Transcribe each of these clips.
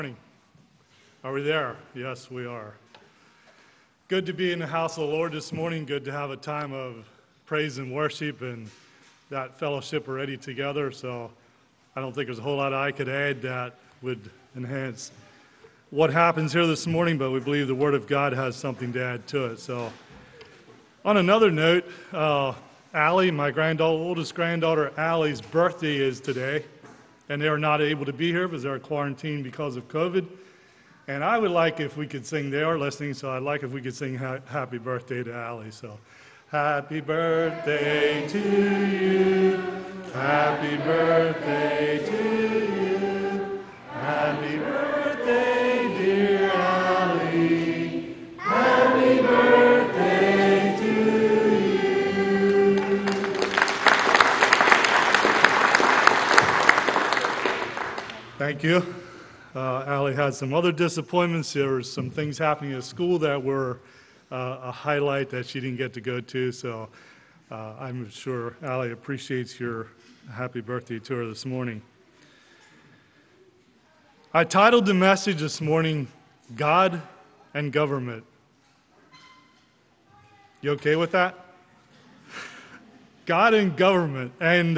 Morning. Are we there? Yes, we are. Good to be in the house of the Lord this morning. Good to have a time of praise and worship and that fellowship already together. So I don't think there's a whole lot I could add that would enhance what happens here this morning, but we believe the Word of God has something to add to it. So on another note, Allie, my oldest granddaughter Allie's birthday is today. And they are not able to be here because they're quarantined because of COVID. And I would like if we could sing, they are listening, so I'd like if we could sing happy birthday to Allie. So, happy birthday to you, happy birthday to you, happy birthday, dear Allie, happy birthday to you. Thank you. Allie had some other disappointments. There were some things happening at school that were a highlight that she didn't get to go to. So I'm sure Allie appreciates your happy birthday to her this morning. I titled the message this morning, God and Government. You okay with that? God and Government. And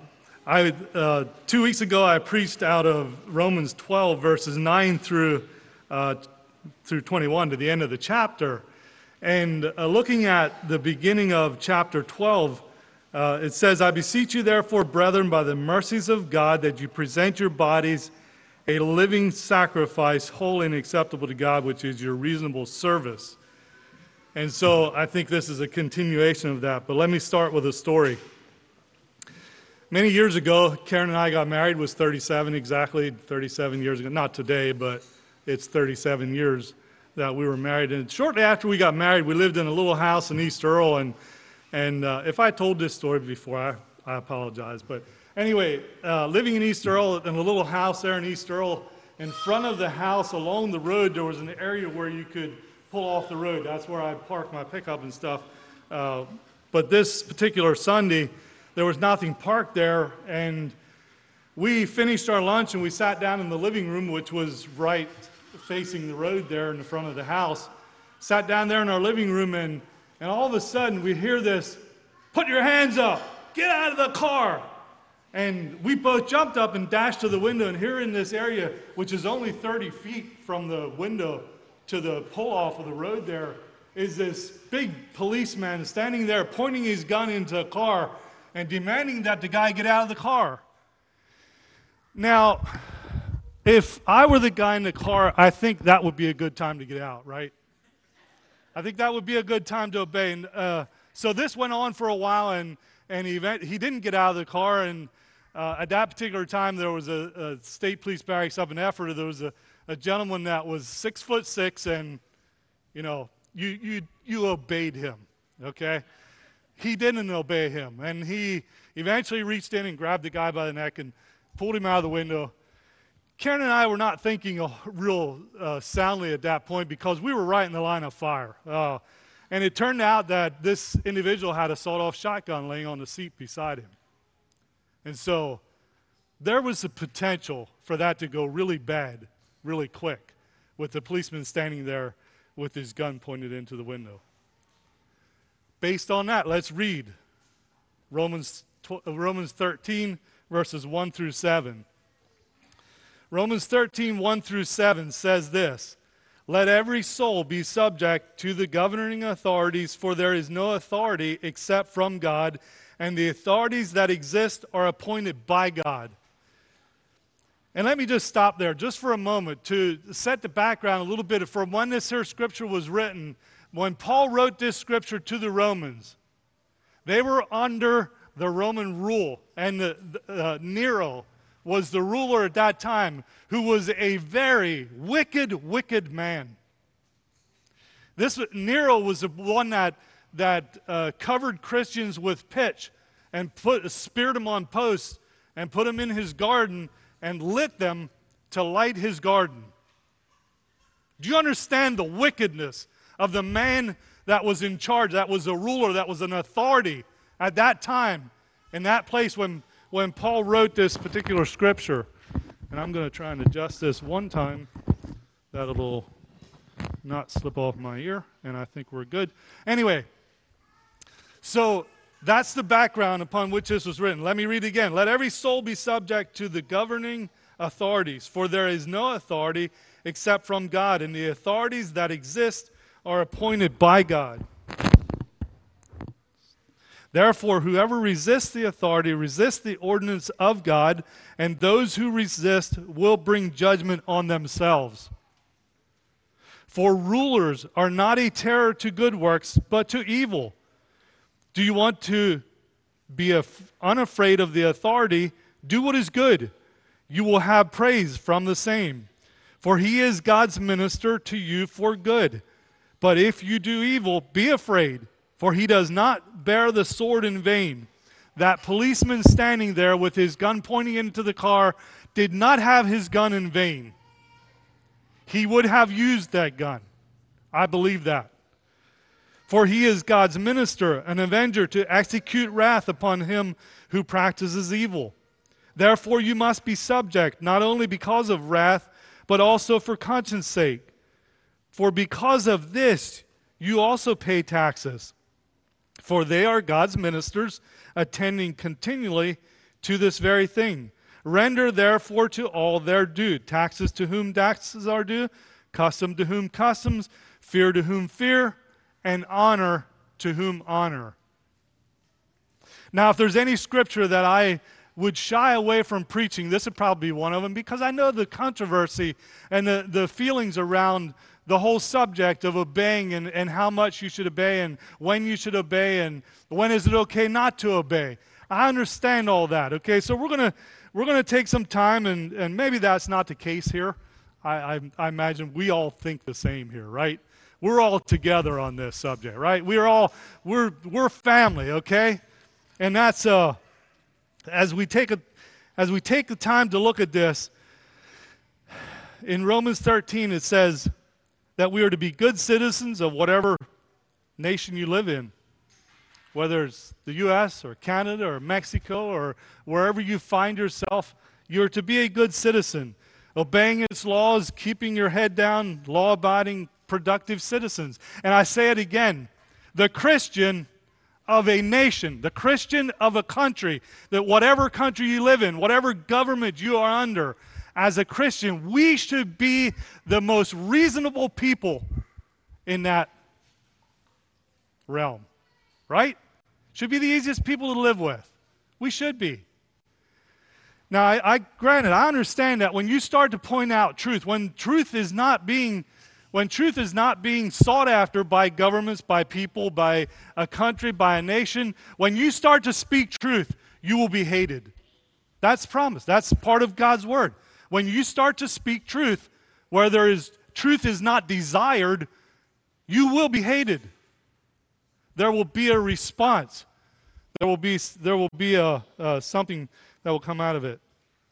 2 weeks ago, I preached out of Romans 12, verses 9 through 21 to the end of the chapter. And looking at the beginning of chapter 12, it says, I beseech you, therefore, brethren, by the mercies of God, that you present your bodies a living sacrifice, holy and acceptable to God, which is your reasonable service. And so I think this is a continuation of that. But let me start with a story. Many years ago, Karen and I got married, was 37 exactly, 37 years ago. Not today, but it's 37 years that we were married. And shortly after we got married, we lived in a little house in East Earl. And if I told this story before, I apologize. But anyway, living in East Earl, in a little house there in East Earl, in front of the house along the road, there was an area where you could pull off the road. That's where I parked my pickup and stuff. But this particular Sunday, there was nothing parked there, and we finished our lunch and we sat down in the living room, which was right facing the road there in the front of the house. Sat down there in our living room, and all of a sudden we hear this, put your hands up, get out of the car. And we both jumped up and dashed to the window, and here in this area, which is only 30 feet from the window to the pull-off of the road there, is this big policeman standing there pointing his gun into a car and demanding that the guy get out of the car. Now, if I were the guy in the car, I think that would be a good time to get out, right? I think that would be a good time to obey. And so this went on for a while, and he didn't get out of the car. And at that particular time, there was a state police barracks up in Ephrata. There was a gentleman that was 6'6", and you obeyed him, okay? He didn't obey him, and he eventually reached in and grabbed the guy by the neck and pulled him out of the window. Karen and I were not thinking real soundly at that point because we were right in the line of fire. And it turned out that this individual had a sawed-off shotgun laying on the seat beside him. And so there was the potential for that to go really bad, really quick, with the policeman standing there with his gun pointed into the window. Based on that, let's read Romans 13, verses 1 through 7. Romans 13, 1 through 7 says this, let every soul be subject to the governing authorities, for there is no authority except from God, and the authorities that exist are appointed by God. And let me just stop there just for a moment to set the background a little bit from when this here scripture was written. When Paul wrote this scripture to the Romans, they were under the Roman rule, and Nero was the ruler at that time, who was a very wicked man. Nero was the one that covered Christians with pitch and speared them on posts and put them in his garden and lit them to light his garden. Do you understand the wickedness of the man that was in charge, that was a ruler, that was an authority at that time, in that place when Paul wrote this particular scripture? And I'm going to try and adjust this one time that it'll not slip off my ear, and I think we're good. Anyway, so that's the background upon which this was written. Let me read again. Let every soul be subject to the governing authorities, for there is no authority except from God, and the authorities that exist are appointed by God. Therefore, whoever resists the authority resists the ordinance of God, and those who resist will bring judgment on themselves. For rulers are not a terror to good works, but to evil. Do you want to be unafraid of the authority? Do what is good. You will have praise from the same. For he is God's minister to you for good. But if you do evil, be afraid, for he does not bear the sword in vain. That policeman standing there with his gun pointing into the car did not have his gun in vain. He would have used that gun. I believe that. For he is God's minister, an avenger to execute wrath upon him who practices evil. Therefore you must be subject, not only because of wrath, but also for conscience sake. For because of this you also pay taxes. For they are God's ministers, attending continually to this very thing. Render therefore to all their due. Taxes to whom taxes are due, custom to whom customs, fear to whom fear, and honor to whom honor. Now, if there's any scripture that I would shy away from preaching, this would probably be one of them, because I know the controversy and the feelings around the whole subject of obeying and how much you should obey and when you should obey and when is it okay not to obey. I understand all that, okay? So we're gonna take some time, and maybe that's not the case here. I imagine we all think the same here, right? We're all together on this subject, right? We're family, okay? And that's as we take the time to look at this, in Romans 13 it says that we are to be good citizens of whatever nation you live in, whether it's the U.S. or Canada or Mexico or wherever you find yourself. You're to be a good citizen, obeying its laws, keeping your head down, law-abiding, productive citizens. And I say it again, the Christian of a nation, the Christian of a country, that whatever country you live in, whatever government you are under, as a Christian, we should be the most reasonable people in that realm, right? Should be the easiest people to live with. We should be. Now, granted, I understand that when you start to point out truth, when truth is not being sought after by governments, by people, by a country, by a nation, when you start to speak truth, you will be hated. That's promised. That's part of God's word. When you start to speak truth, where truth is not desired, you will be hated. There will be a response. There will be something that will come out of it.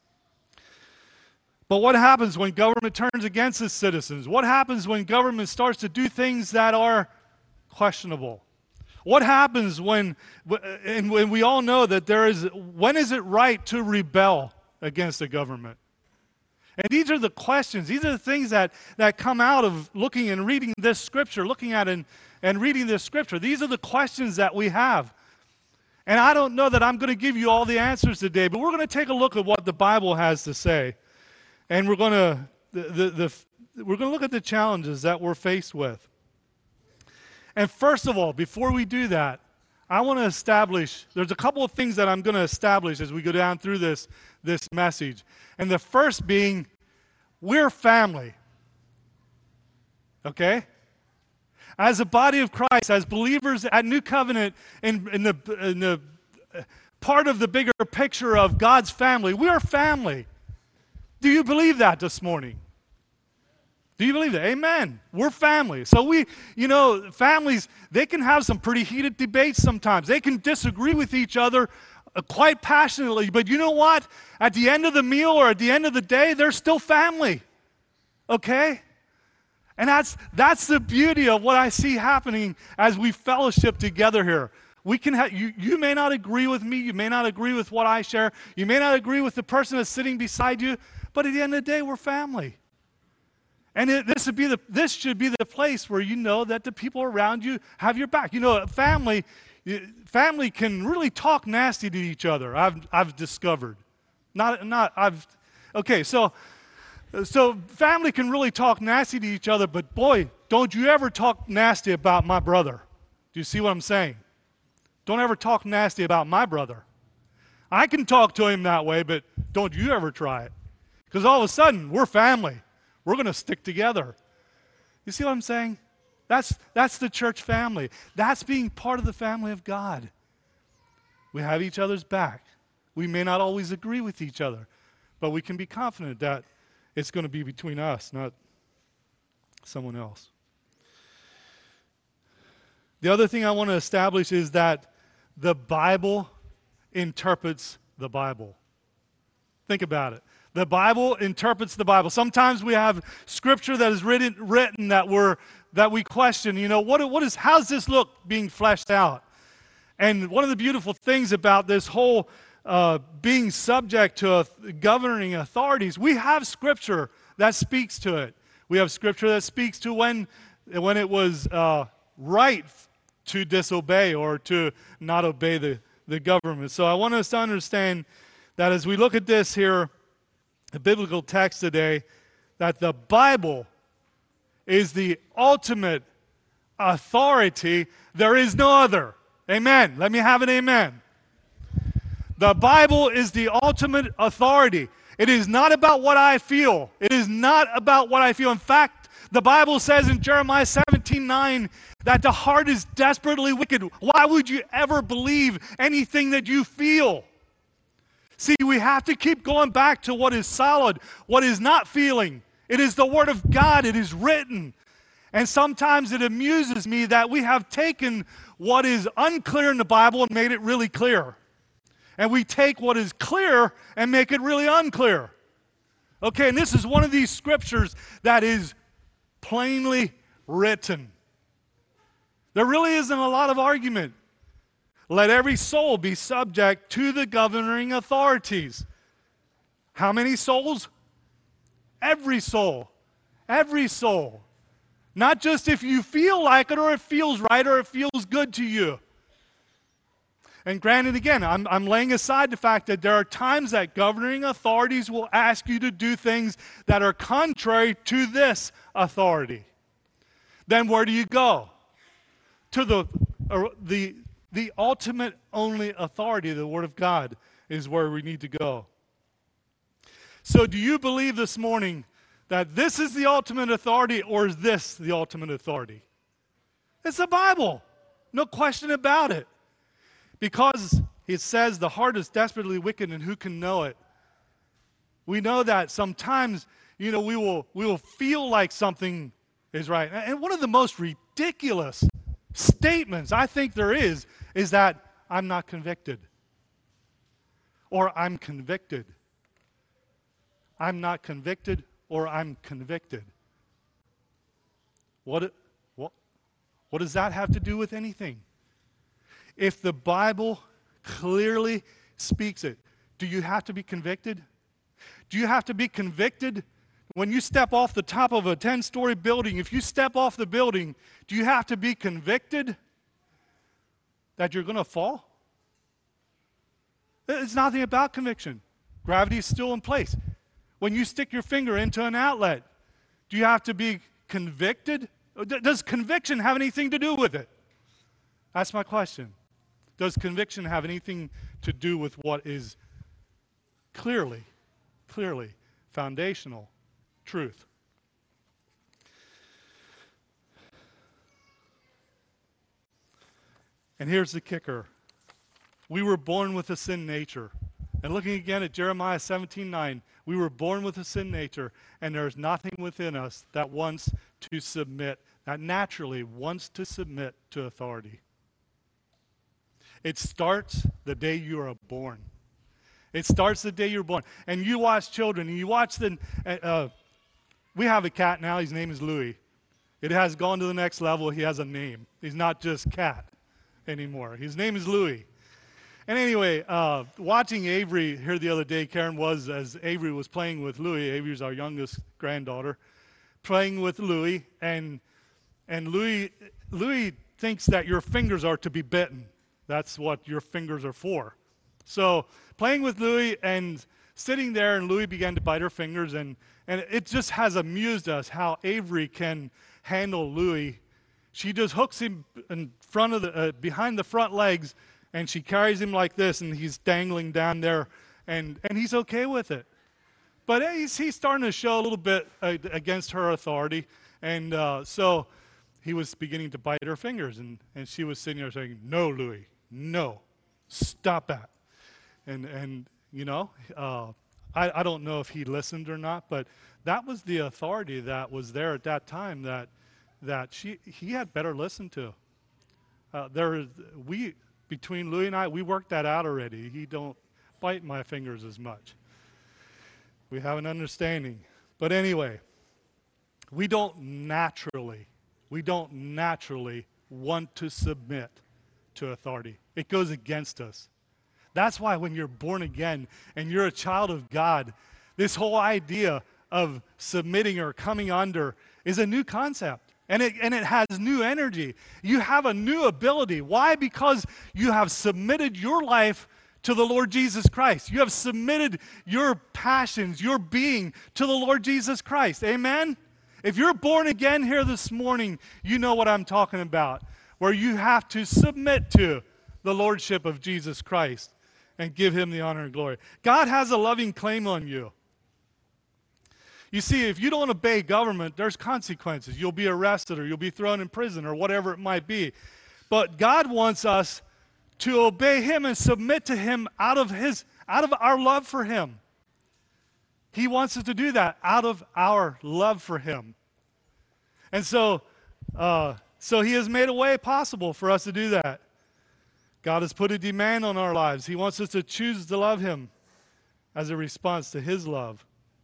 But what happens when government turns against its citizens? What happens when government starts to do things that are questionable? What happens when we all know that when is it right to rebel against the government? And these are the questions, these are the things that come out of looking and reading this scripture, looking at and reading this scripture. These are the questions that we have. And I don't know that I'm going to give you all the answers today, but we're going to take a look at what the Bible has to say. And we're going to look at the challenges that we're faced with. And first of all, before we do that, I want to establish, there's a couple of things that I'm going to establish as we go down through this message. And the first being, we're family. Okay? As a body of Christ, as believers at New Covenant, in the part of the bigger picture of God's family, we are family. Do you believe that this morning? Do you believe that? Amen. We're family. So families, they can have some pretty heated debates sometimes. They can disagree with each other quite passionately, but you know what? At the end of the meal or at the end of the day, they're still family. Okay? And that's the beauty of what I see happening as we fellowship together here. We can have you may not agree with me, you may not agree with what I share, you may not agree with the person that's sitting beside you, But at the end of the day, we're family. And this should be the place where you know that the people around you have your back. You know, family can really talk nasty to each other. I've discovered. So family can really talk nasty to each other, but boy, don't you ever talk nasty about my brother. Do you see what I'm saying? Don't ever talk nasty about my brother. I can talk to him that way, but don't you ever try it. Because all of a sudden, we're family. We're going to stick together. You see what I'm saying? That's the church family. That's being part of the family of God. We have each other's back. We may not always agree with each other, but we can be confident that it's going to be between us, not someone else. The other thing I want to establish is that the Bible interprets the Bible. Think about it. The Bible interprets the Bible. Sometimes we have scripture that is written that we question. You know, how's this look being fleshed out? And one of the beautiful things about this whole being subject to governing authorities, we have scripture that speaks to it. We have scripture that speaks to when it was right to disobey or to not obey the government. So I want us to understand that as we look at this here, the biblical text today, that the Bible is the ultimate authority. There is no other. Amen. Let me have an amen. The Bible is the ultimate authority. It is not about what I feel. It is not about what I feel. In fact, the Bible says in Jeremiah 17:9 that the heart is desperately wicked. Why would you ever believe anything that you feel? See, we have to keep going back to what is solid, what is not feeling. It is the Word of God. It is written. And sometimes it amuses me that we have taken what is unclear in the Bible and made it really clear. And we take what is clear and make it really unclear. Okay, and this is one of these scriptures that is plainly written. There really isn't a lot of argument. Let every soul be subject to the governing authorities. How many souls? Every soul. Every soul. Not just if you feel like it or it feels right or it feels good to you. And granted, again, I'm laying aside the fact that there are times that governing authorities will ask you to do things that are contrary to this authority. Then where do you go? To the ultimate only authority, the Word of God, is where we need to go. So do you believe this morning that this is the ultimate authority, or is this the ultimate authority? It's the Bible. No question about it. Because it says the heart is desperately wicked and who can know it? We know that sometimes, we will feel like something is right. And one of the most ridiculous statements I think there is that I'm not convicted. Or I'm convicted. I'm not convicted or I'm convicted. What does that have to do with anything? If the Bible clearly speaks it, do you have to be convicted? Do you have to be convicted when you step off the top of a 10-story building? If you step off the building, do you have to be convicted that you're going to fall? It's nothing about conviction. Gravity is still in place. When you stick your finger into an outlet, do you have to be convicted? Does conviction have anything to do with it? That's my question. Does conviction have anything to do with what is clearly foundational truth? And here's the kicker. We were born with a sin nature. And looking again at Jeremiah 17:9, we were born with a sin nature, and there's nothing within us that wants to submit, that naturally wants to submit to authority. It starts the day you are born. It starts the day you're born. And you watch children, and you watch we have a cat now, his name is Louis. It has gone to the next level, he has a name. He's not just cat anymore. His name is Louis. And anyway, watching Avery here the other day, Karen, was as Avery was playing with Louie. Avery's our youngest granddaughter, playing with Louie, and Louie thinks that your fingers are to be bitten. That's what your fingers are for. So playing with Louie and sitting there, and Louie began to bite her fingers, and it just has amused us how Avery can handle Louie. She just hooks him in front of the behind the front legs, and she carries him like this, and he's dangling down there, and he's okay with it. But he's starting to show a little bit against her authority, and so he was beginning to bite her fingers, and she was sitting there saying, "No, Louie, no, stop that." And you know, I don't know if he listened or not, but that was the authority that was there at that time that he had better listen to. Between Louie and I, we worked that out already. He don't bite my fingers as much. We have an understanding. But anyway, we don't naturally want to submit to authority. It goes against us. That's why when you're born again and you're a child of God, this whole idea of submitting or coming under is a new concept. And it has new energy. You have a new ability. Why? Because you have submitted your life to the Lord Jesus Christ. You have submitted your passions, your being to the Lord Jesus Christ. Amen? If you're born again here this morning, you know what I'm talking about, where you have to submit to the Lordship of Jesus Christ and give Him the honor and glory. God has a loving claim on you. You see, if you don't obey government, there's consequences. You'll be arrested, or you'll be thrown in prison, or whatever it might be. But God wants us to obey Him and submit to Him out of our love for Him. He wants us to do that out of our love for Him. And so He has made a way possible for us to do that. God has put a demand on our lives. He wants us to choose to love Him as a response to His love.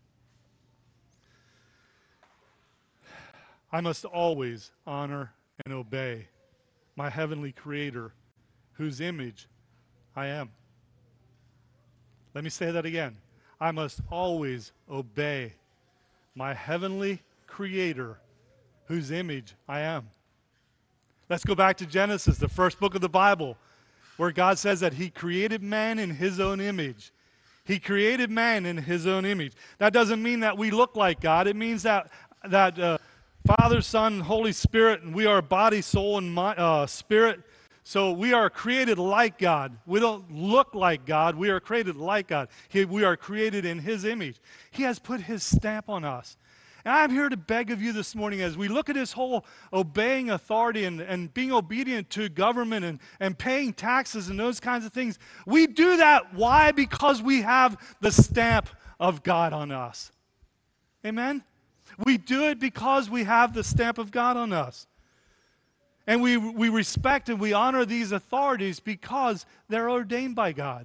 I must always honor and obey my heavenly Creator, whose image I am. Let me say that again. I must always obey my heavenly Creator, whose image I am. Let's go back to Genesis, the first book of the Bible, where God says that He created man in His own image. He created man in His own image. That doesn't mean that we look like God. It means that Father, Son, and Holy Spirit, and we are body, soul, and spirit. So we are created like God. We don't look like God. We are created like God. We are created in His image. He has put His stamp on us. And I'm here to beg of you this morning, as we look at this whole obeying authority and being obedient to government and paying taxes and those kinds of things. We do that. Why? Because we have the stamp of God on us. Amen? We do it because we have the stamp of God on us. And we respect and we honor these authorities because they're ordained by God.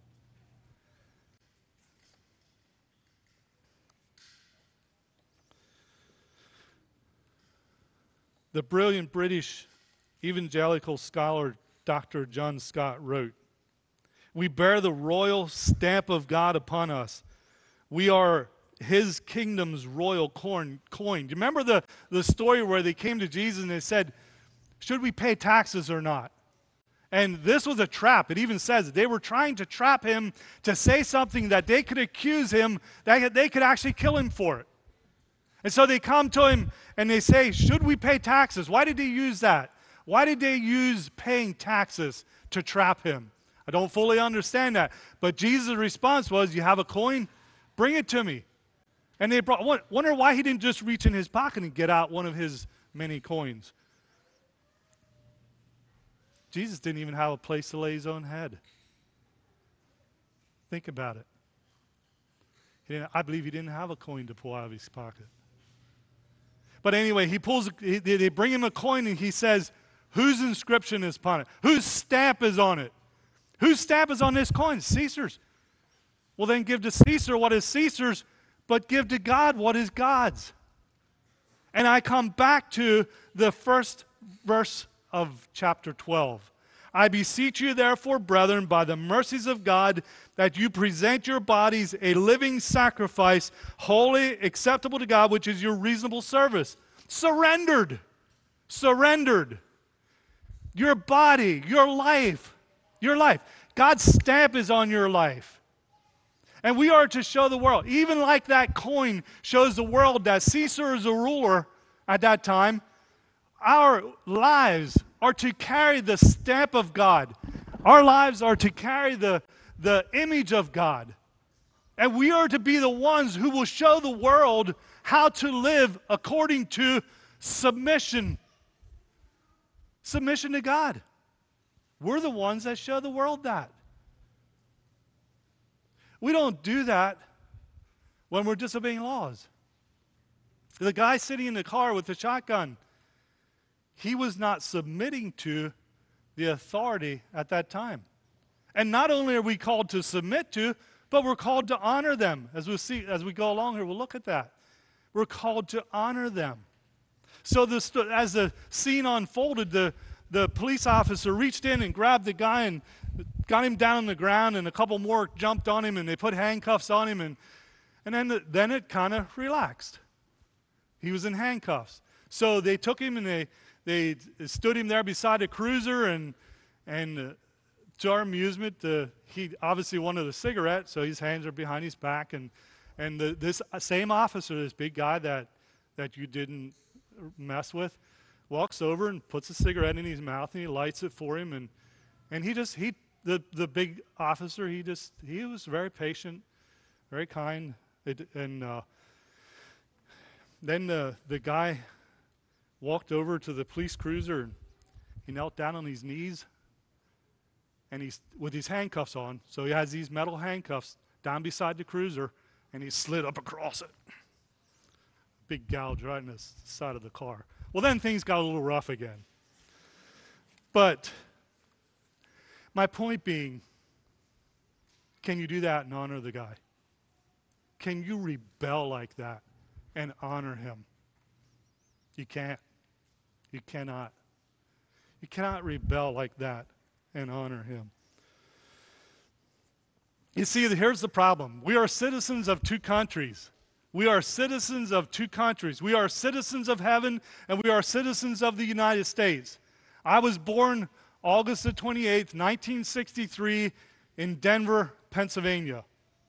The brilliant British evangelical scholar Dr. John Scott wrote, "We bear the royal stamp of God upon us. We are His kingdom's royal coin." Do you remember the story where they came to Jesus and they said, "Should we pay taxes or not?" And this was a trap. It even says they were trying to trap Him to say something that they could accuse Him, that they could actually kill Him for it. And so they come to Him and they say, "Should we pay taxes?" Why did they use that? Why did they use paying taxes to trap Him? I don't fully understand that. But Jesus' response was, "You have a coin? Bring it to me." And they wonder why He didn't just reach in His pocket and get out one of His many coins. Jesus didn't even have a place to lay His own head. Think about it. I believe He didn't have a coin to pull out of His pocket. But anyway, they bring Him a coin and He says, "Whose inscription is upon it? Whose stamp is on it? Whose stamp is on this coin?" Caesar's. Well, then give to Caesar what is Caesar's, but give to God what is God's. And I come back to the first verse of chapter 12. I beseech you, therefore, brethren, by the mercies of God, that you present your bodies a living sacrifice, holy, acceptable to God, which is your reasonable service. Surrendered. Surrendered. Your body, your life. Your life. God's stamp is on your life. And we are to show the world, even like that coin shows the world that Caesar is a ruler at that time, our lives are to carry the stamp of God. Our lives are to carry the image of God. And we are to be the ones who will show the world how to live according to submission. Submission to God. We're the ones that show the world that. We don't do that when we're disobeying laws. The guy sitting in the car with the shotgun, he was not submitting to the authority at that time. And not only are we called to submit to, but we're called to honor them. As we go along here, we'll look at that. We're called to honor them. So as the scene unfolded, the police officer reached in and grabbed the guy and got him down on the ground, and a couple more jumped on him, and they put handcuffs on him, and then it kind of relaxed. He was in handcuffs. So they took him and they stood him there beside a cruiser, and to our amusement, he obviously wanted a cigarette, so his hands are behind his back, and this same officer, this big guy that you didn't mess with, walks over and puts a cigarette in his mouth, and he lights it for him, and the big officer, he was very patient, very kind, then the guy walked over to the police cruiser, and he knelt down on his knees, and he's with his handcuffs on, so he has these metal handcuffs down beside the cruiser, and he slid up across it. Big gouge right in the side of the car. Well, then things got a little rough again. But my point being, can you do that and honor the guy? Can you rebel like that and honor him? You can't. You cannot. You cannot rebel like that and honor him. You see, here's the problem. We are citizens of two countries. We are citizens of two countries. We are citizens of heaven, and we are citizens of the United States. I was born August the 28th, 1963, in Denver, Pennsylvania.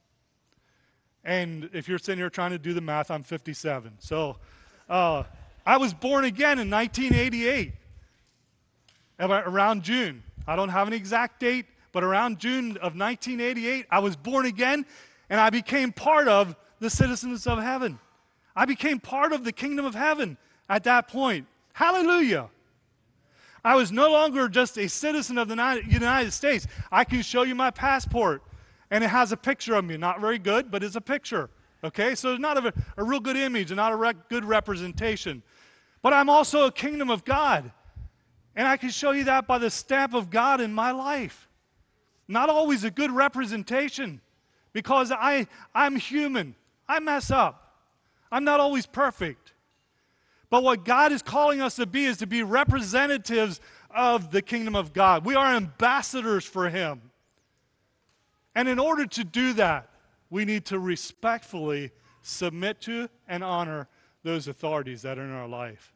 And if you're sitting here trying to do the math, I'm 57. So I was born again in 1988, around June. I don't have an exact date, but around June of 1988, I was born again, and I became part of the citizens of heaven. I became part of the kingdom of heaven at that point. Hallelujah. I was no longer just a citizen of the United States. I can show you my passport, and it has a picture of me. Not very good, but it's a picture. Okay, so it's not a real good image and not a good representation. But I'm also a kingdom of God, and I can show you that by the stamp of God in my life. Not always a good representation, because I'm human. I mess up. I'm not always perfect. But what God is calling us to be is to be representatives of the kingdom of God. We are ambassadors for Him. And in order to do that, we need to respectfully submit to and honor those authorities that are in our life.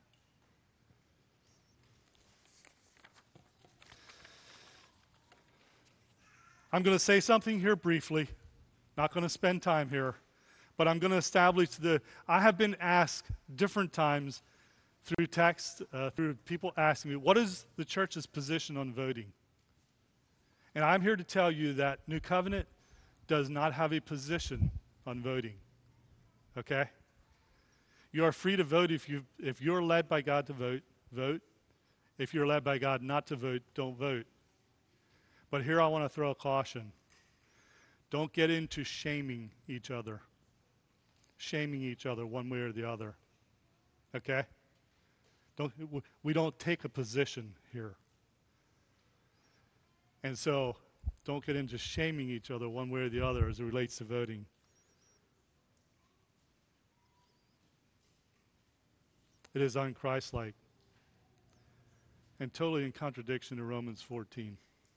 I'm going to say something here briefly. Not going to spend time here. But I'm going to establish I have been asked different times through text, through people asking me, what is the church's position on voting? And I'm here to tell you that New Covenant does not have a position on voting. Okay? You are free to vote if you're led by God to vote, vote. If you're led by God not to vote, don't vote. But here I want to throw a caution. Don't get into shaming each other. Shaming each other one way or the other. Okay? We don't take a position here. And so, don't get into shaming each other one way or the other as it relates to voting. It is unchristlike. and totally in contradiction to Romans 14.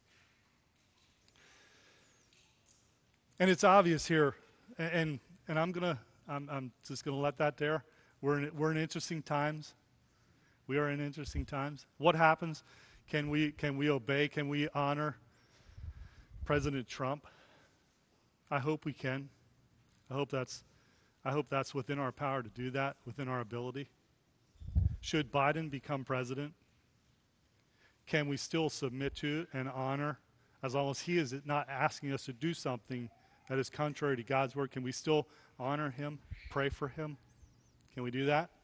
And it's obvious here, and I'm just gonna let that there. We're in interesting times. We are in interesting times. What happens? Can we obey? Can we honor President Trump? I hope we can. I hope that's within our power to do that, within our ability. Should Biden become president, can we still submit to and honor, as long as he is not asking us to do something that is contrary to God's word? Can we still honor him, pray for him? Can we do that?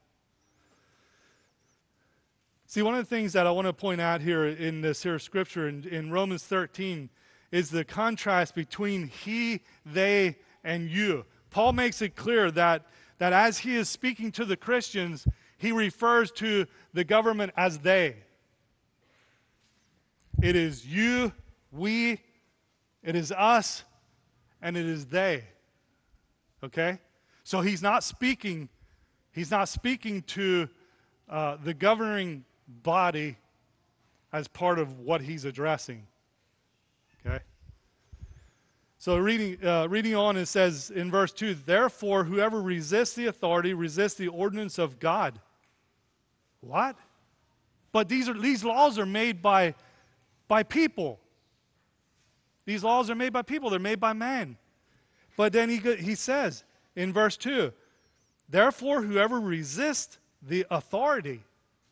See, one of the things that I want to point out here in this here scripture in Romans 13 is the contrast between he, they, and you. Paul makes it clear that as he is speaking to the Christians, he refers to the government as they. It is you, we, it is us, and it is they. Okay? So he's not speaking to the governing body as part of what he's addressing. Okay? So reading on, it says in verse 2, therefore whoever resists the authority resists the ordinance of God. What? But these laws are made by people. These laws are made by people. They're made by man. But then he says in verse 2, therefore whoever resists the authority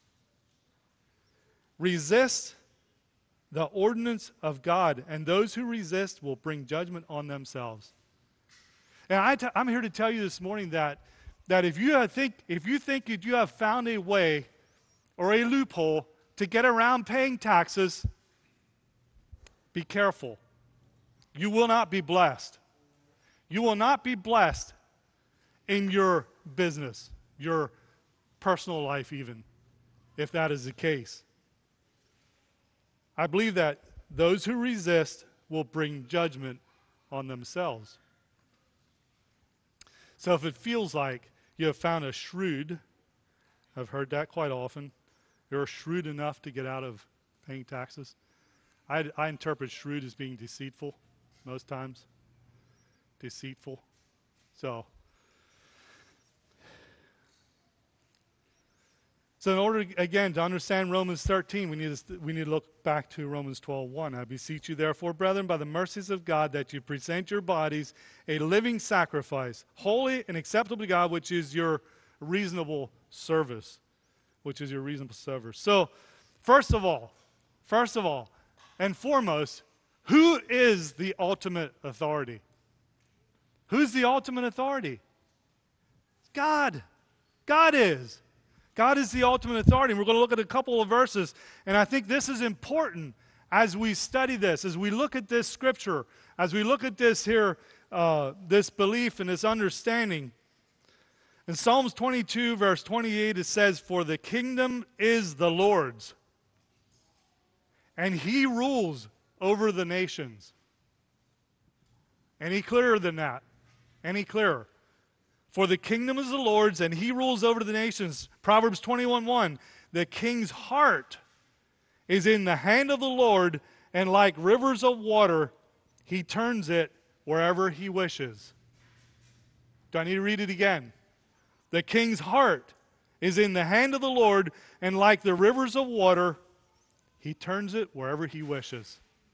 resists the ordinance of God, and those who resist will bring judgment on themselves. And I'm here to tell you this morning that if you think that you have found a way or a loophole to get around paying taxes, be careful. You will not be blessed. You will not be blessed in your business, your personal life even, if that is the case. I believe that those who resist will bring judgment on themselves. So if it feels like you have found a shrewd, I've heard that quite often, you're shrewd enough to get out of paying taxes. I interpret shrewd as being deceitful most times. Deceitful. So in order, again, to understand Romans 13, we need to look back to Romans 12:1. I beseech you, therefore, brethren, by the mercies of God, that you present your bodies a living sacrifice, holy and acceptable to God, which is your reasonable service. Which is your reasonable service. So, first of all, and foremost, who is the ultimate authority? Who's the ultimate authority? God. God is. God is the ultimate authority. And we're going to look at a couple of verses. And I think this is important as we study this, as we look at this scripture, as we look at this here, this belief and this understanding. In Psalms 22, verse 28, it says, for the kingdom is the Lord's, and he rules over the nations. Any clearer than that? Any clearer? For the kingdom is the Lord's, and he rules over the nations. Proverbs 21:1, the king's heart is in the hand of the Lord, and like rivers of water, he turns it wherever he wishes. Do I need to read it again? The king's heart is in the hand of the Lord, and like the rivers of water, he turns it wherever he wishes.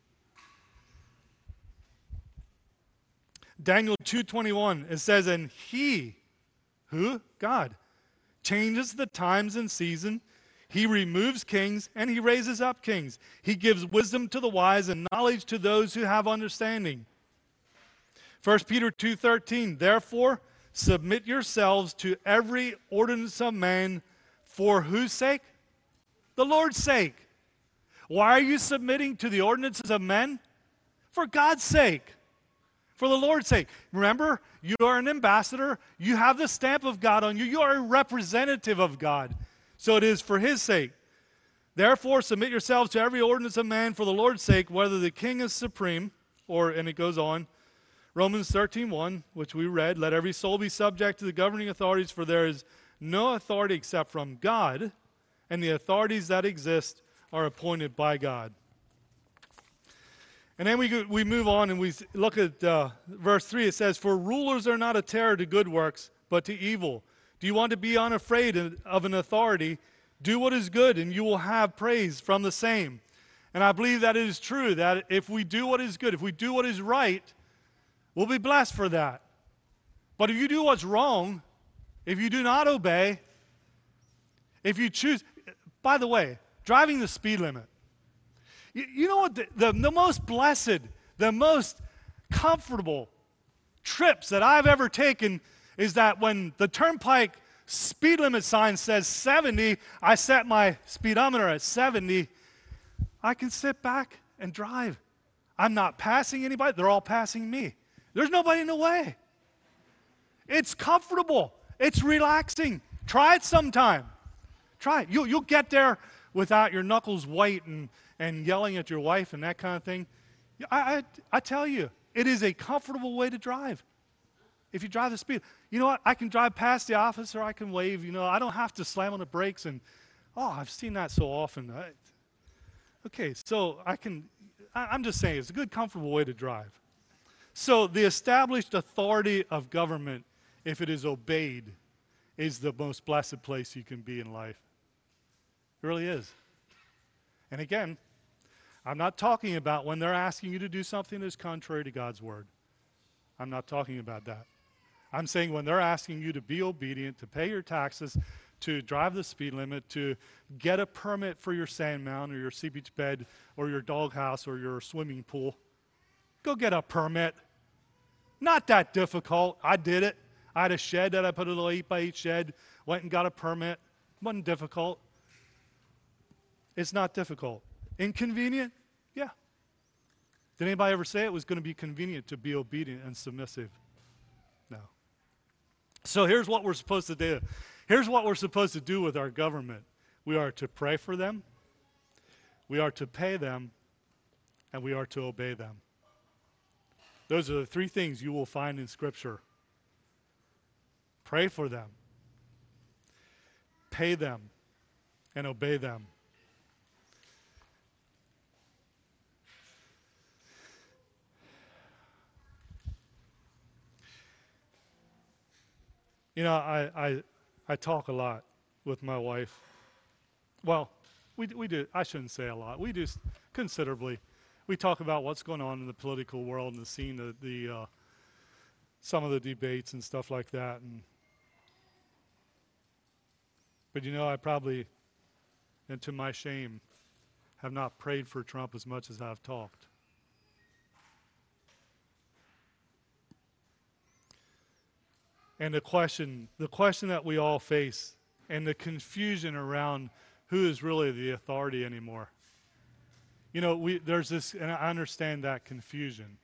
Daniel 2:21, it says, and he, who? God, changes the times and season. He removes kings, and he raises up kings. He gives wisdom to the wise and knowledge to those who have understanding. 1 Peter 2:13, therefore, submit yourselves to every ordinance of man, for whose sake? The Lord's sake. Why are you submitting to the ordinances of men? For God's sake. For the Lord's sake. Remember, you are an ambassador. You have the stamp of God on you. You are a representative of God. So it is for his sake. Therefore, submit yourselves to every ordinance of man for the Lord's sake, whether the king is supreme, and it goes on, Romans 13:1, which we read, let every soul be subject to the governing authorities, for there is no authority except from God, and the authorities that exist are appointed by God. And then we move on and we look at verse 3. It says, "For rulers are not a terror to good works, but to evil. Do you want to be unafraid of an authority? Do what is good, and you will have praise from the same." And I believe that it is true that if we do what is good, if we do what is right, we'll be blessed for that. But if you do what's wrong, if you do not obey, if you choose, by the way, driving the speed limit. You know what? The most blessed, the most comfortable trips that I've ever taken is that when the turnpike speed limit sign says 70, I set my speedometer at 70, I can sit back and drive. I'm not passing anybody. They're all passing me. There's nobody in the way. It's comfortable. It's relaxing. Try it sometime. Try it. You'll get there without your knuckles white and yelling at your wife and that kind of thing. I tell you, it is a comfortable way to drive. If you drive the speed. You know what? I can drive past the officer. I can wave. I don't have to slam on the brakes. And, I've seen that so often. Okay, so I'm just saying, it's a good, comfortable way to drive. So the established authority of government, if it is obeyed, is the most blessed place you can be in life. It really is. And again, I'm not talking about when they're asking you to do something that's contrary to God's word. I'm not talking about that. I'm saying when they're asking you to be obedient, to pay your taxes, to drive the speed limit, to get a permit for your sand mound or your sea beach bed or your doghouse or your swimming pool, go get a permit. Not that difficult. I did it. I had a shed that I put a little 8x8 shed, went and got a permit. It wasn't difficult. It's not difficult. Inconvenient? Yeah. Did anybody ever say it was going to be convenient to be obedient and submissive? No. So here's what we're supposed to do. Here's what we're supposed to do with our government. We are to pray for them, we are to pay them, and we are to obey them. Those are the three things you will find in Scripture. Pray for them, pay them, and obey them. I talk a lot with my wife. Well, we do. I shouldn't say a lot. We do considerably. We talk about what's going on in the political world and the scene, some of the debates and stuff like that. But I probably, and to my shame, have not prayed for Trump as much as I've talked. And the question that we all face and the confusion around who is really the authority anymore. There's this, and I understand that confusion.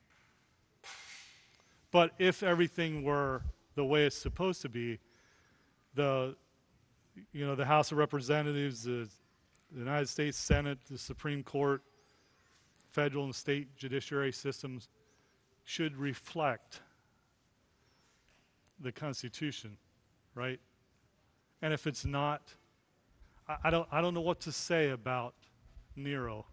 But if everything were the way it's supposed to be, the House of Representatives, the United States Senate, the Supreme Court, federal and state judiciary systems should reflect the Constitution, right? And if it's not, I don't know what to say about Nero,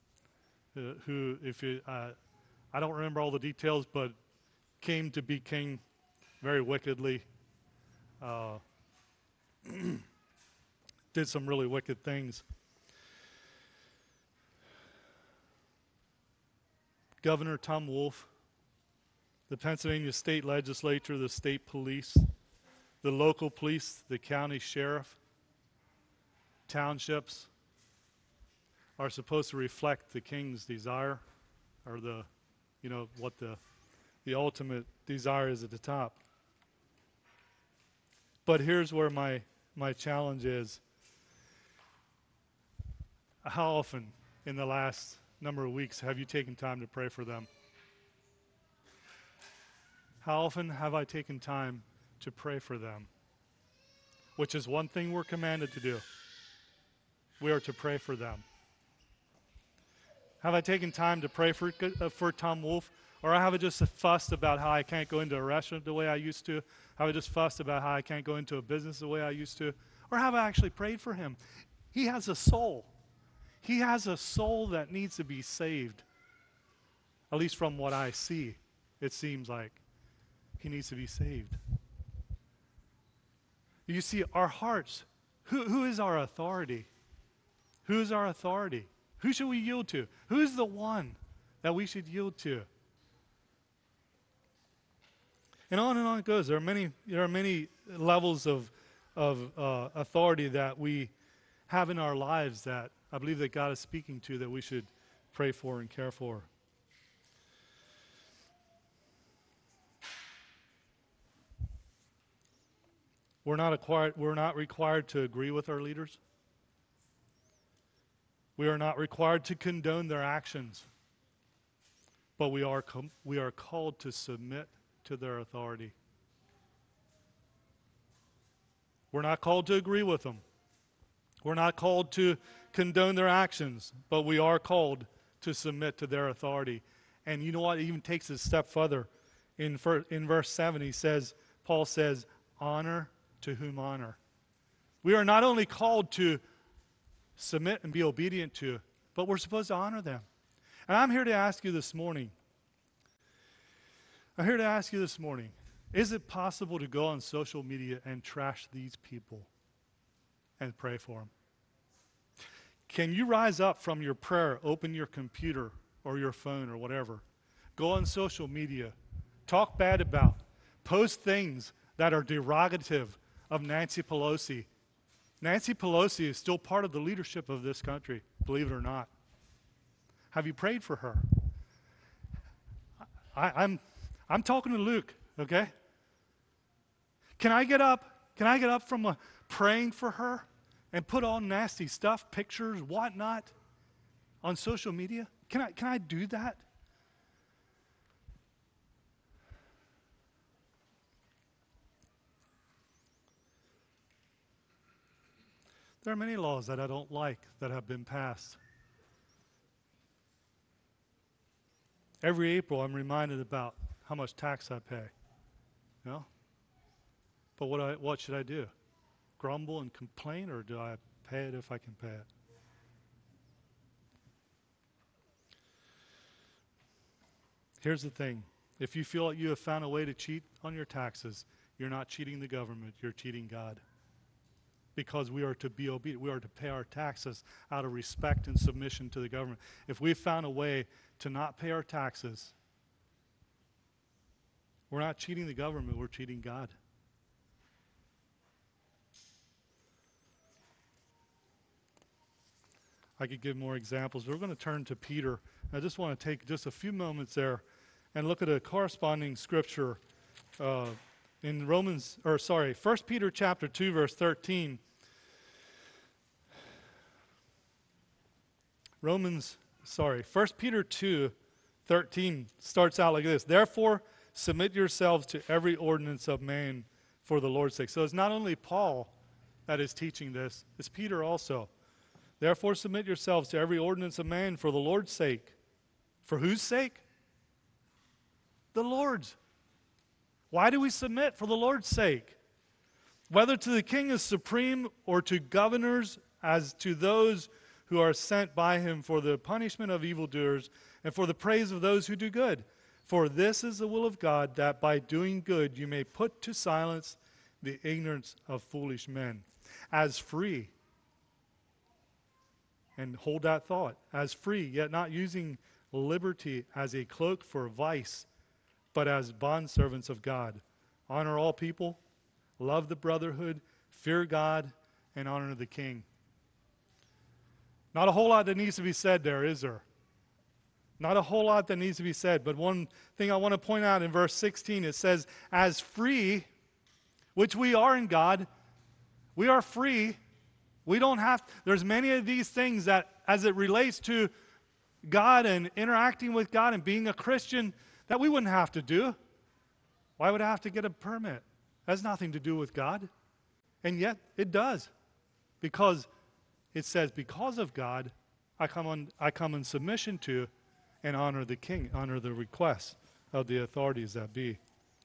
I don't remember all the details, but came to be king very wickedly, did some really wicked things. Governor Tom Wolf, the Pennsylvania State Legislature, the state police, the local police, the county sheriff, townships are supposed to reflect the king's desire, or what the ultimate desire is at the top. But here's where my challenge is. How often in the last number of weeks have you taken time to pray for them? How often have I taken time to pray for them? Which is one thing we're commanded to do. We are to pray for them. Have I taken time to pray for Tom Wolf? Or have I just fussed about how I can't go into a restaurant the way I used to? Have I just fussed about how I can't go into a business the way I used to? Or have I actually prayed for him? He has a soul. He has a soul that needs to be saved. At least from what I see, it seems like he needs to be saved. You see, our hearts, who is our authority? Who is our authority? Who should we yield to? Who's the one that we should yield to? And on it goes. There are many levels of authority that we have in our lives that I believe that God is speaking to, that we should pray for and care for. We're not required to agree with our leaders. We are not required to condone their actions. But we are called to submit to their authority. We're not called to agree with them. We're not called to condone their actions, but we are called to submit to their authority. And you know what? It even takes it a step further. In verse 7, Paul says, honor to whom honor. We are not only called to submit and be obedient to, but we're supposed to honor them. And I'm here to ask you this morning, is it possible to go on social media and trash these people and pray for them? Can you rise up from your prayer, open your computer or your phone or whatever, go on social media, talk bad about, post things that are derogative of Nancy Pelosi? Nancy Pelosi is still part of the leadership of this country, believe it or not. Have you prayed for her? I'm talking to Luke, okay? Can I get up from praying for her and put all nasty stuff, pictures, whatnot, on social media? Can I do that? There are many laws that I don't like that have been passed. Every April, I'm reminded about how much tax I pay. You know? But what should I do? Grumble and complain, or do I pay it if I can pay it? Here's the thing. If you feel like you have found a way to cheat on your taxes, you're not cheating the government, you're cheating God. Because we are to be obedient. We are to pay our taxes out of respect and submission to the government. If we've found a way to not pay our taxes, we're not cheating the government, we're cheating God. I could give more examples. We're going to turn to Peter. I just want to take just a few moments there and look at a corresponding scripture in 1 Peter chapter 2, verse 13. 1 Peter 2, 13 starts out like this. Therefore, submit yourselves to every ordinance of man for the Lord's sake. So it's not only Paul that is teaching this, it's Peter also. Therefore, submit yourselves to every ordinance of man for the Lord's sake. For whose sake? The Lord's. Why do we submit? For the Lord's sake. Whether to the king as supreme or to governors as to those who are sent by him for the punishment of evildoers and for the praise of those who do good. For this is the will of God, that by doing good you may put to silence the ignorance of foolish men. As free, and hold that thought, as free, yet not using liberty as a cloak for vice, but as bondservants of God. Honor all people, love the brotherhood, fear God, and honor the king. Not a whole lot that needs to be said there, is there? Not a whole lot that needs to be said. But one thing I want to point out in verse 16, it says, as free, which we are in God, we are free. We don't have, there's many of these things that as it relates to God and interacting with God and being a Christian, that we wouldn't have to do. Why would I have to get a permit? That has nothing to do with God. And yet it does. Because it says, because of God, I come in submission to and honor the king, honor the requests of the authorities that be.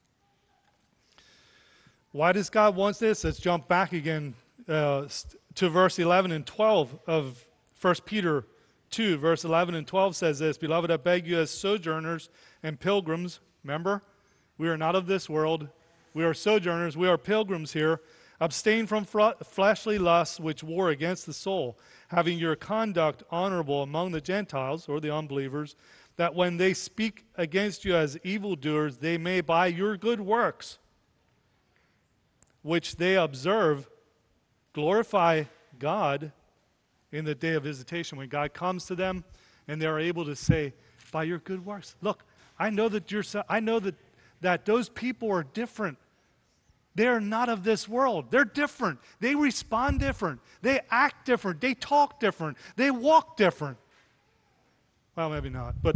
Why does God want this? Let's jump back again to verse 11 and 12 of 1 Peter 2, verse 11 and 12 says this, "Beloved, I beg you as sojourners and pilgrims," remember, we are not of this world, we are sojourners, we are pilgrims here, "abstain from fleshly lusts which war against the soul, having your conduct honorable among the Gentiles," or the unbelievers, "that when they speak against you as evildoers, they may by your good works, which they observe, glorify God in the day of visitation," when God comes to them and they're able to say, "By your good works, look, I know that those people are different. They are not of this world. They're different. They respond different. They act different. They talk different. They walk different." Well, maybe not, but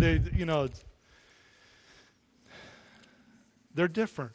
they're different.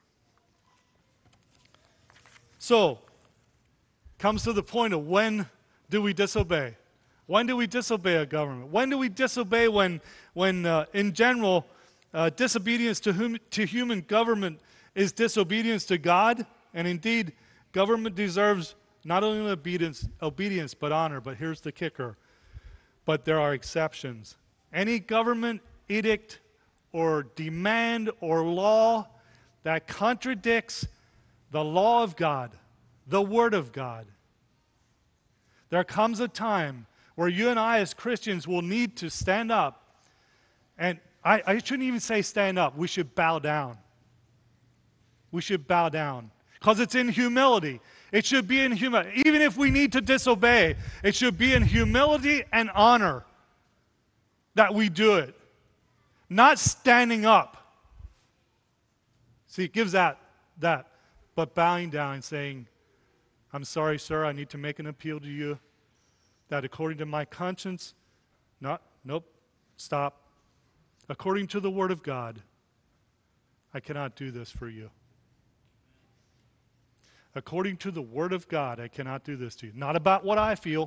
So, comes to the point of when do we disobey? When do we disobey a government? When do we disobey when in general, disobedience to human government is disobedience to God? And indeed, government deserves not only obedience but honor. But here's the kicker. But there are exceptions. Any government edict or demand or law that contradicts the law of God, the Word of God, there comes a time where you and I as Christians will need to stand up. And I shouldn't even say stand up. We should bow down. We should bow down. Because it's in humility. It should be in humility. Even if we need to disobey, it should be in humility and honor that we do it. Not standing up. See, it gives that. But bowing down and saying, "I'm sorry, sir, I need to make an appeal to you that according to my conscience," nope, stop. "According to the Word of God, I cannot do this for you. According to the Word of God, I cannot do this to you." Not about what I feel,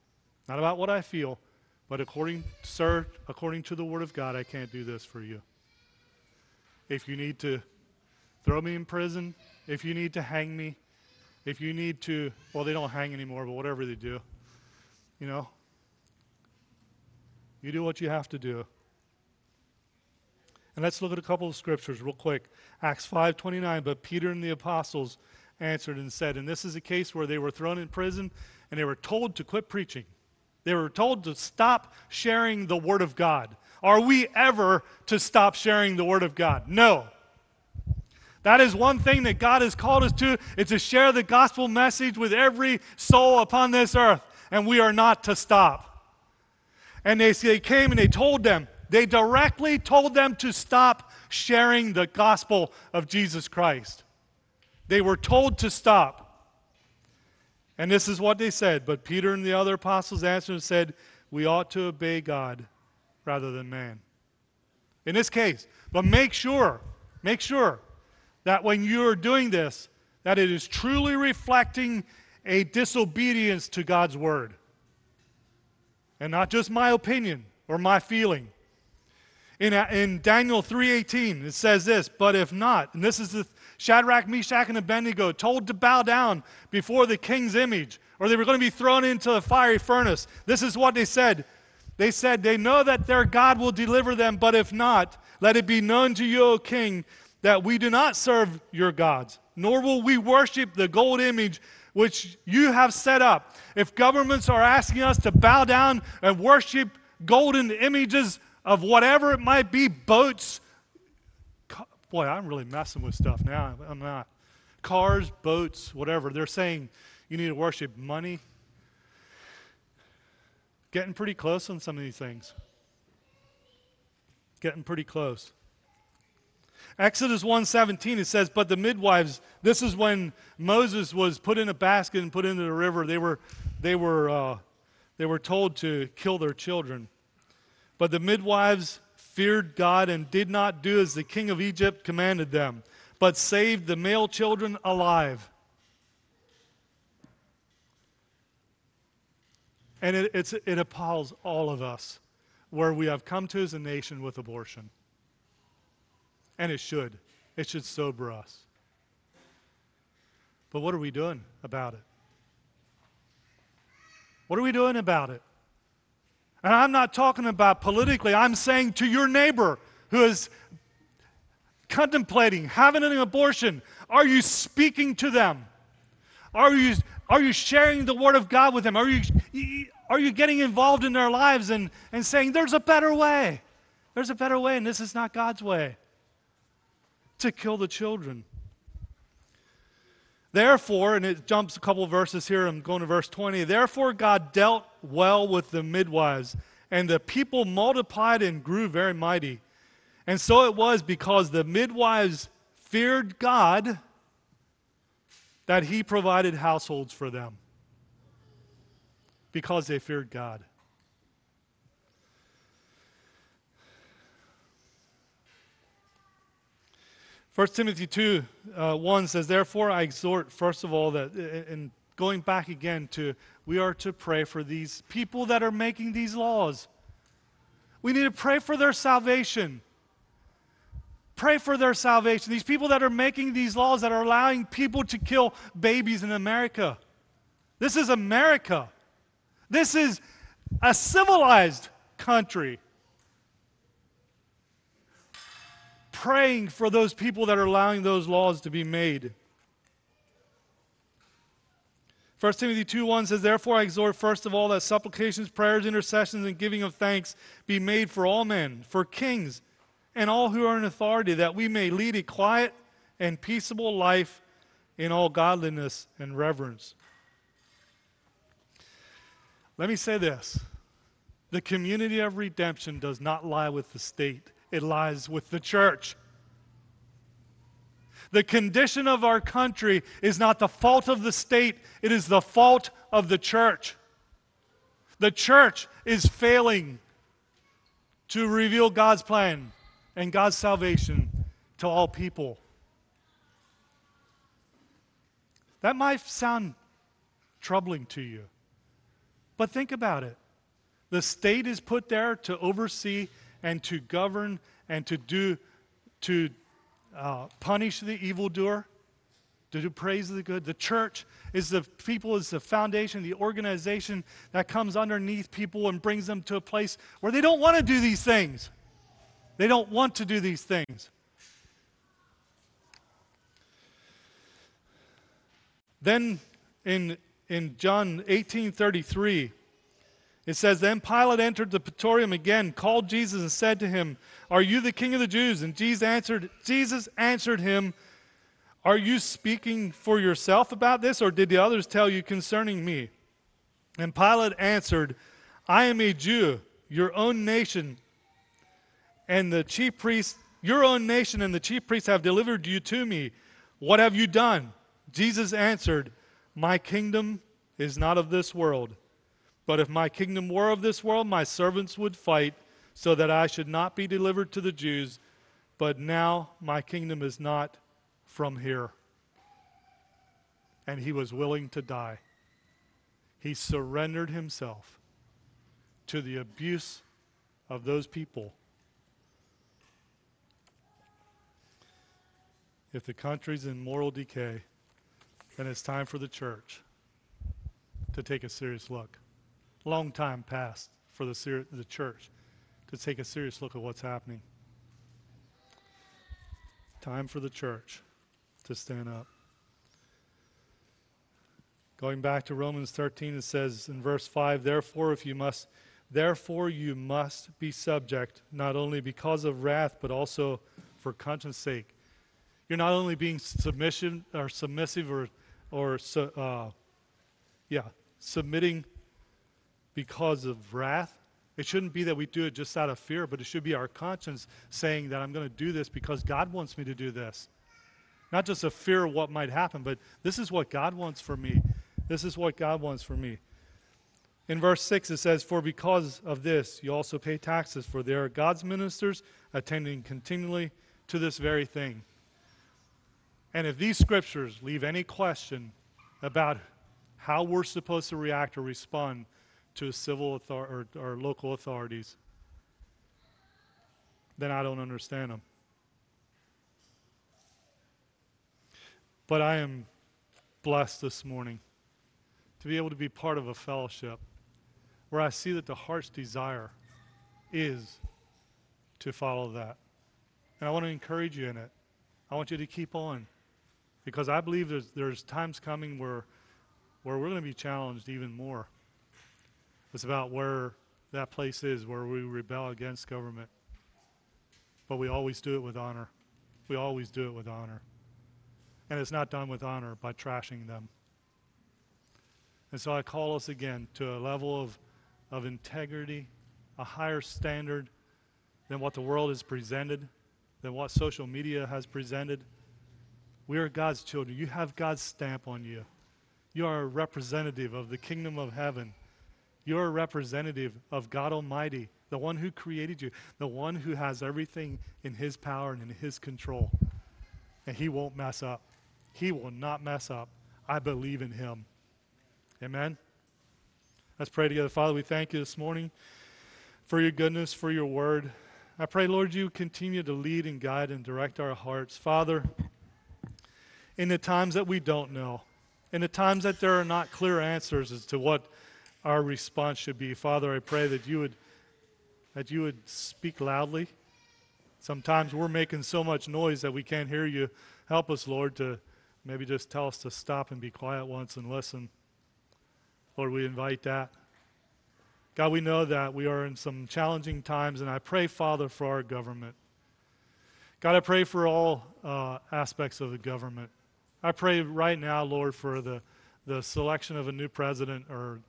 but according to the Word of God, I can't do this for you. If you need to throw me in prison, if you need to hang me, if you need to, well, they don't hang anymore, but whatever they do, you do what you have to do. And let's look at a couple of scriptures real quick. Acts 5:29, "But Peter and the apostles answered and said," and this is a case where they were thrown in prison and they were told to quit preaching. They were told to stop sharing the Word of God. Are we ever to stop sharing the Word of God? No. That is one thing that God has called us to, is to share the gospel message with every soul upon this earth, and we are not to stop. And they came and they directly told them to stop sharing the gospel of Jesus Christ. They were told to stop. And this is what they said, "But Peter and the other apostles answered and said, we ought to obey God rather than man." In this case, but make sure that when you are doing this, that it is truly reflecting a disobedience to God's Word. And not just my opinion or my feeling. In Daniel 3:18, it says this, "But if not," and this is the Shadrach, Meshach, and Abednego told to bow down before the king's image, or they were going to be thrown into a fiery furnace. This is what they said. They said, "They know that their God will deliver them, but if not, let it be known to you, O king, that we do not serve your gods, nor will we worship the gold image which you have set up." If governments are asking us to bow down and worship golden images of whatever it might be, boats, boy, I'm really messing with stuff now. I'm not. Cars, boats, whatever. They're saying you need to worship money. Getting pretty close on some of these things. Getting pretty close. Exodus 1:17, it says, "But the midwives," this is when Moses was put in a basket and put into the river. They were told to kill their children. "But the midwives feared God and did not do as the king of Egypt commanded them, but saved the male children alive." And it appalls all of us where we have come to as a nation with abortion. And it should. It should sober us. But what are we doing about it? What are we doing about it? And I'm not talking about politically. I'm saying to your neighbor who is contemplating having an abortion, are you speaking to them? Are you sharing the Word of God with them? Are you getting involved in their lives and saying, there's a better way? There's a better way, and this is not God's way to kill the children. Therefore, and it jumps a couple of verses here, I'm going to verse 20. Therefore God dealt well with the midwives, and the people multiplied and grew very mighty. And so it was because the midwives feared God that he provided households for them. Because they feared God. First Timothy 2, 1 says, therefore I exhort, first of all, that, and going back again to, we are to pray for these people that are making these laws. We need to pray for their salvation. Pray for their salvation. These people that are making these laws that are allowing people to kill babies in America. This is America. This is a civilized country. Praying for those people that are allowing those laws to be made. 1 Timothy 2:1 says, therefore I exhort first of all that supplications, prayers, intercessions, and giving of thanks be made for all men, for kings, and all who are in authority, that we may lead a quiet and peaceable life in all godliness and reverence. Let me say this. The community of redemption does not lie with the state. It lies with the church. The condition of our country is not the fault of the state. It is the fault of the church. The church is failing to reveal God's plan and God's salvation to all people. That might sound troubling to you, but think about it. The state is put there to oversee and to govern and to punish the evildoer, to do praise the good. The church is the people, is the foundation, the organization that comes underneath people and brings them to a place where they don't want to do these things. They don't want to do these things. Then in John 18:33, it says, then Pilate entered the praetorium again, called Jesus and said to him, are you the king of the Jews? And Jesus answered him, are you speaking for yourself about this, or did the others tell you concerning me? And Pilate answered, I am a Jew, your own nation and the chief priests have delivered you to me. What have you done? Jesus answered, my kingdom is not of this world. But if my kingdom were of this world, my servants would fight so that I should not be delivered to the Jews. But now my kingdom is not from here. And he was willing to die. He surrendered himself to the abuse of those people. If the country's in moral decay, then it's time for the church to take a serious look. Long time passed for the church to take a serious look at what's happening. Time for the church to stand up. Going back to Romans 13, it says in verse 5, Therefore you must be subject, not only because of wrath, but also for conscience sake. You're not only being submissive submitting because of wrath. It shouldn't be that we do it just out of fear, but it should be our conscience saying that I'm going to do this because God wants me to do this. Not just a fear of what might happen, but this is what God wants for me. This is what God wants for me. In verse 6 it says, For because of this you also pay taxes, for they are God's ministers, attending continually to this very thing. And if these scriptures leave any question about how we're supposed to react or respond to civil or local authorities, then I don't understand them. But I am blessed this morning to be able to be part of a fellowship where I see that the heart's desire is to follow that. And I want to encourage you in it. I want you to keep on, because I believe there's times coming where we're going to be challenged even more. It's about where that place is, where we rebel against government. But we always do it with honor. We always do it with honor. And it's not done with honor by trashing them. And so I call us again to a level of integrity, a higher standard than what the world has presented, than what social media has presented. We are God's children. You have God's stamp on you. You are a representative of the kingdom of heaven. You are a representative of God Almighty, the one who created you, the one who has everything in his power and in his control. And he won't mess up. He will not mess up. I believe in him. Amen? Let's pray together. Father, we thank you this morning for your goodness, for your word. I pray, Lord, you continue to lead and guide and direct our hearts. Father, in the times that we don't know, in the times that there are not clear answers as to what our response should be, Father, I pray that you would speak loudly. Sometimes we're making so much noise that we can't hear you. Help us, Lord, to maybe just tell us to stop and be quiet once and listen. Lord, we invite that. God, we know that we are in some challenging times, and I pray, Father, for our government. God, I pray for all aspects of the government. I pray right now, Lord, for the selection of a new president, or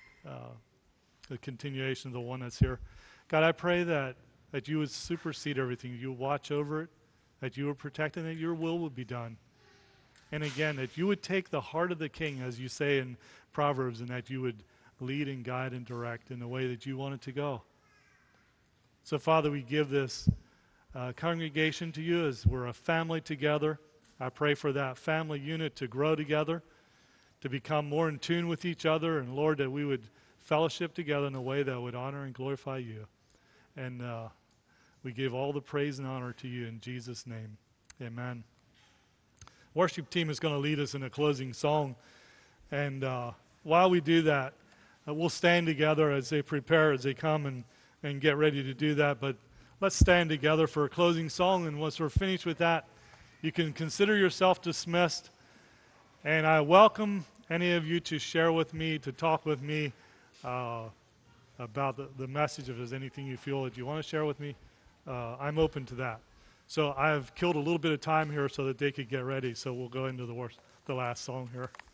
the continuation of the one that's here. God, I pray that you would supersede everything. You would watch over it, that you would protect it, and that your will would be done. And again, that you would take the heart of the king, as you say in Proverbs, and that you would lead and guide and direct in the way that you want it to go. So, Father, we give this congregation to you as we're a family together. I pray for that family unit to grow together, to become more in tune with each other, and Lord, that we would fellowship together in a way that would honor and glorify you. And we give all the praise and honor to you in Jesus' name. Amen. Worship team is going to lead us in a closing song. And while we do that, we'll stand together as they prepare, as they come and get ready to do that. But let's stand together for a closing song. And once we're finished with that, you can consider yourself dismissed. And I welcome any of you to share with me, to talk with me about the message. If there's anything you feel that you want to share with me, I'm open to that. So I've killed a little bit of time here so that they could get ready. So we'll go into the last song here.